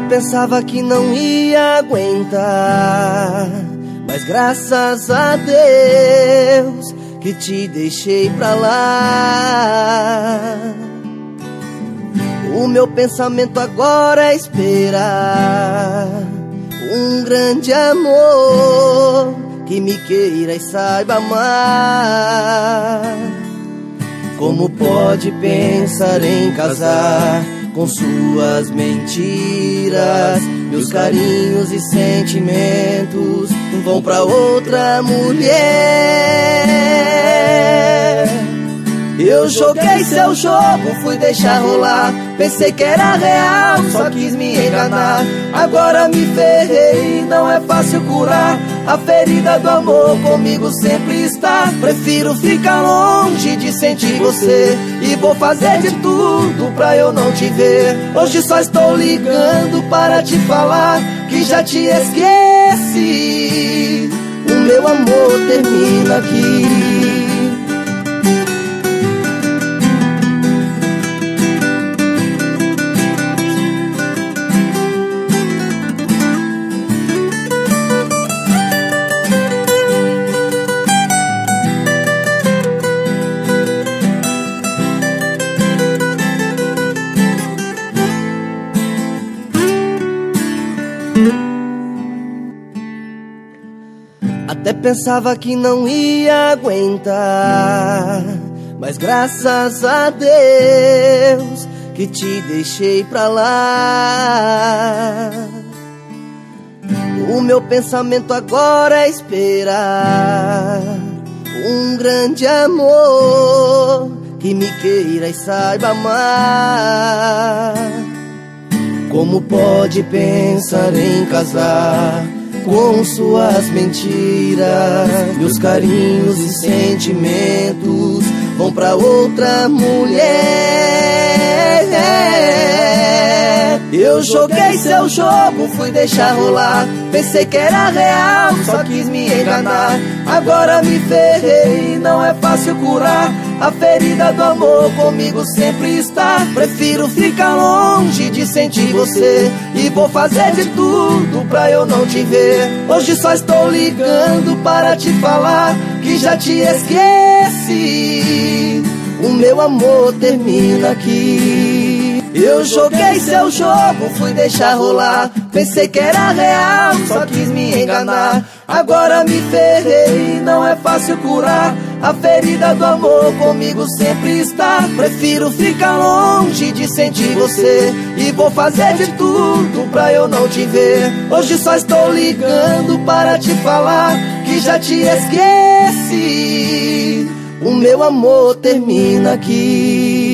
pensava que não ia aguentar, mas graças a Deus que te deixei pra lá. O meu pensamento agora é esperar um grande amor que me queira e saiba amar. Como pode pensar em casar com suas mentiras? Meus carinhos e sentimentos vão pra outra mulher. Eu joguei seu jogo, fui deixar rolar, pensei que era real, só quis me enganar. Agora me ferrei, não é fácil curar a ferida do amor, comigo sempre está. Prefiro ficar longe de sentir você e vou fazer de tudo pra eu não te ver. Hoje só estou ligando para te falar que já te esqueci. O meu amor termina aqui. Até pensava que não ia aguentar, mas graças a Deus que te deixei pra lá. O meu pensamento agora é esperar um grande amor que me queira e saiba amar. Como pode pensar em casar com suas mentiras? Meus carinhos e sentimentos vão pra outra mulher. Eu joguei seu jogo, fui deixar rolar, pensei que era real, só quis me enganar. Agora me ferrei, não é fácil curar a ferida do amor, comigo sempre está. Prefiro ficar longe de sentir você e vou fazer de tudo pra eu não te ver. Hoje só estou ligando para te falar que já te esqueci. O meu amor termina aqui. Eu joguei seu jogo, fui deixar rolar, pensei que era real, só quis me enganar. Agora me ferrei, não é fácil curar a ferida do amor, comigo sempre está. Prefiro ficar longe de sentir você e vou fazer de tudo pra eu não te ver. Hoje só estou ligando para te falar que já te esqueci. O meu amor termina aqui.